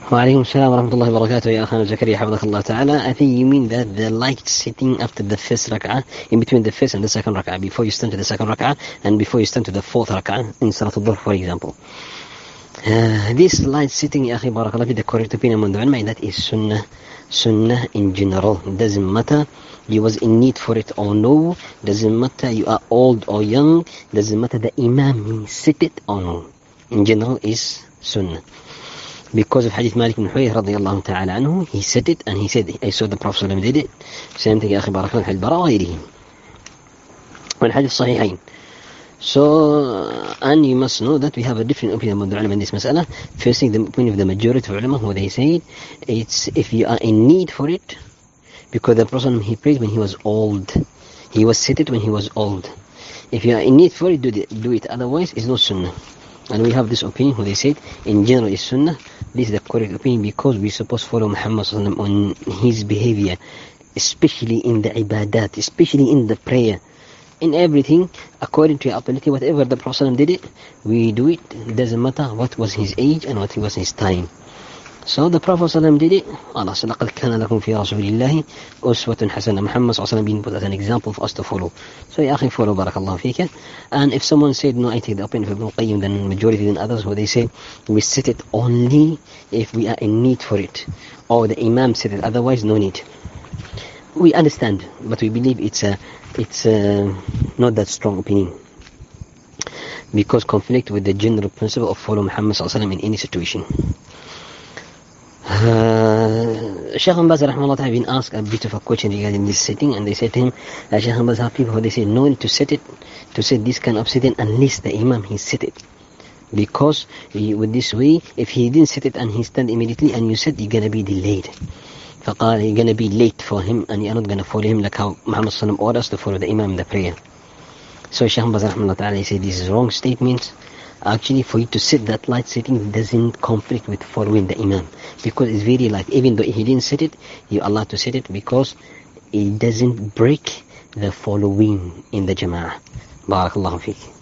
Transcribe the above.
وعليكم السلام ورحمة الله وبركاته يا أخانا زكريا حفظك الله تعالى. I think you mean that the light sitting after the first rak'ah, in between the first and the second rak'ah, before you stand to the second rak'ah and before you stand to the fourth rak'ah in Salat al-Dhuhr, for example. This light sitting, ya akhi barakallah, the correct opinion among the ulama, that is sunnah in general. It doesn't matter you was in need for it or no, doesn't matter you are old or young, doesn't matter the imam he sit it or no. In general is sunnah. Because of Hadith Malik ibn Huwayth radiyallahu ta'ala anhu, he said it and he said, I saw the Prophet ﷺ did it. Same thing, ya akhi barakallah, Hadith Bara wa ghayrihi. Wal Hadith Sahihain. So, and you must know that we have a different opinion about the ulama in this mas'ala. First thing, the opinion of the majority of ulama, who they said, it's if you are in need for it, because the Prophet he prayed when he was old. He was seated when he was old. If you are in need for it, do it. Otherwise, it's not sunnah. And we have this opinion, who they said, in general is sunnah. This is the correct opinion because we supposed to follow Muhammad on his behavior, especially in the ibadat, especially in the prayer. In everything, according to your ability, whatever the Prophet did it, we do it. It doesn't matter what was his age and what was his time. So the Prophet did it. Allah said, لَقَدْ كَانَ لَكُمْ فِي رَسُولِ اللَّهِ أُسْوَةٌ حَسَنَةٌ. Muhammad being put as an example for us to follow. So ya akhi, follow, barakallahu feeka. And if someone said, no, I take the opinion of Ibn Qayyim, then majority than others, where they say, we sit it only if we are in need for it. Or the Imam said it, otherwise no need. We understand, but we believe it's not that strong opinion. Because conflict with the general principle of follow Muhammad in any situation. Shaykh Ibn Baz rahimahullah ta'ala been asked a bit of a question regarding this sitting, and they said to him, Shaykh Ibn Baz have people who they say no need to set this kind of sitting unless the Imam he set it. Because with this way, if he didn't set it and he stand immediately and you said, you're gonna be delayed. فقال, you're gonna be late for him and you're not gonna follow him like how Muhammad sallallahu orders us to follow the Imam in the prayer. So Shaykh Ibn Baz rahimahullah ta'ala said this is wrong statement. Actually, for you to sit that light sitting doesn't conflict with following the Imam, because it's very light. Even though he didn't sit it, you're allowed to sit it because it doesn't break the following in the Jama'ah. Barakallahu feek.